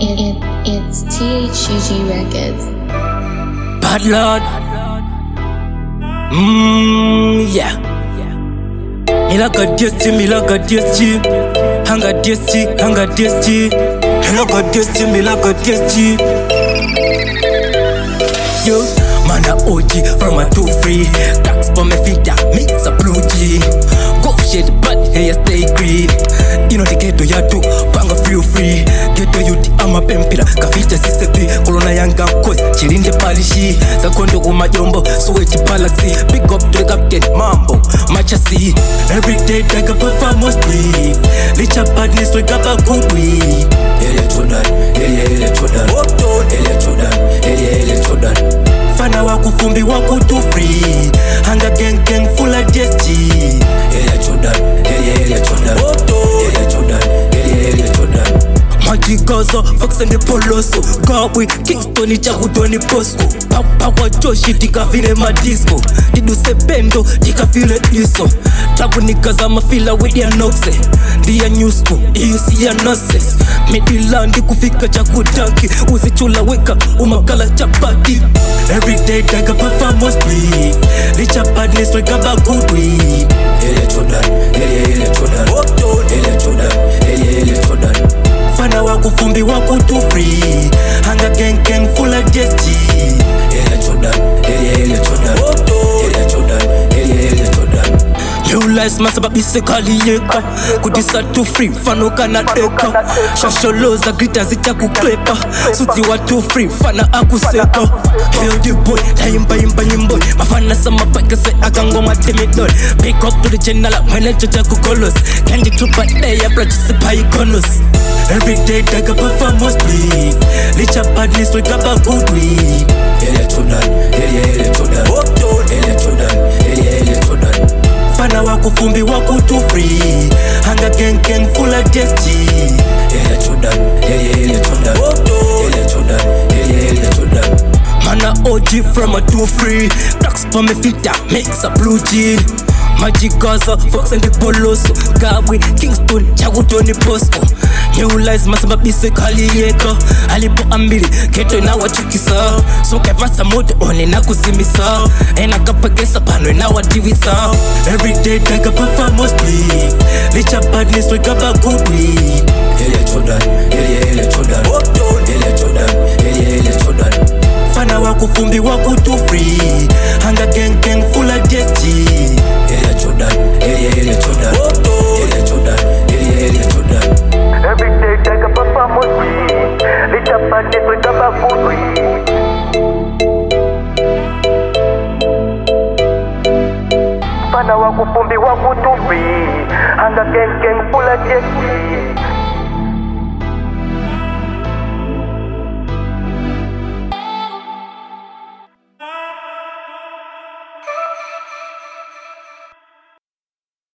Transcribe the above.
It's THUG Records. Bad Lord. Yeah. Me like a DSG, me like a DSG. Hanga DSG, hanga DSG. Me like a DSG, me like a DSG. Yo, man a OG from a 2-3. Tax for me feet, mix a blue G. Go shit, but hey, stay green. You know the ghetto ya do, panga feel free. Ghetto youth, I'm a pempira. Kafita sisepi, corona yanga cause. Chilinde palishi, zakondo kumajombo. So eti palaxi, pick up to the captain, mambo. Machasi, every day take a performance sleep. Licha badness, wake up a good week. Elia Jordan, Elia Jordan. Elia Jordan, Elia Jordan. Fana waku fumbi waku too free. Hanga gang gang full of DSG. Elia Jordan, Elia Jordan. Elia Jordan, Elia Jordan. Majikaza, Fox and the Poloso. Gawe, Kingston, Chakutoni Posco. Papa Joshi, tika vile madisco. Didu sependo, tika file iso. Tabu nikaza mafila with ya noxe. Dia new school, you see ya nonsense. Midilandi kufika chakutanki. Uzichula weka, umakala chapati. Every day take a performance please. Licha badness, wake up a good week. Elia Jordan, Elia Jordan. Elia Jordan, Elia Jordan. Fana waku fumbi waku too free. Hanga gang gang full of DSG. Elia Jordan, Elia Jordan. Elia Jordan, Elia Jordan. You lies masaba bisekali yeka. Kudisa too free, fano kana deka. Shasholoza grita zita kuklepa. Suti wa too free, fana akuseka. Hell the boy, taimba imba nyimboy. Mafana sama pake se akango matemidol. Pick up to the general, mwene chocha kukolos. Candy tupa ya practice pa iconos. Every day take a performance please. Licha badness wake up a good week. Elia Jordan, Elia Jordan. Elia Jordan, Elia Jordan. Fana waku fumbi waku too free. Hanga gang gang full of DSG. Elia Jordan, Elia Jordan. Elia Jordan, Elia Jordan. Man a OG from a 2-3. Tax for me feet, mix a blue G. Majikaza, Fox and the Poloso. Gawe, Kingston, Chakutoni Posco. New lies masamba bisekali yeka. Alipo ambili, keto ina wachukisa. So kevasa mode one na kuzimisa. Ena kapagesa pano ina wadiwisa. Every day take a performance please. Licha badness wake up a good week. Elia Jordan, Elia Jordan. Elia Jordan, Elia Jordan. Fana waku fumbi waku too free. Hanga gang gang full of DSG. Elia Jordan, Elia Jordan. Elia Jordan, Elia Jordan. Every day take a performance week. Licha badness wake up a good week. Fana waku fumbi waku too free. Hanga gang gang full of DSG.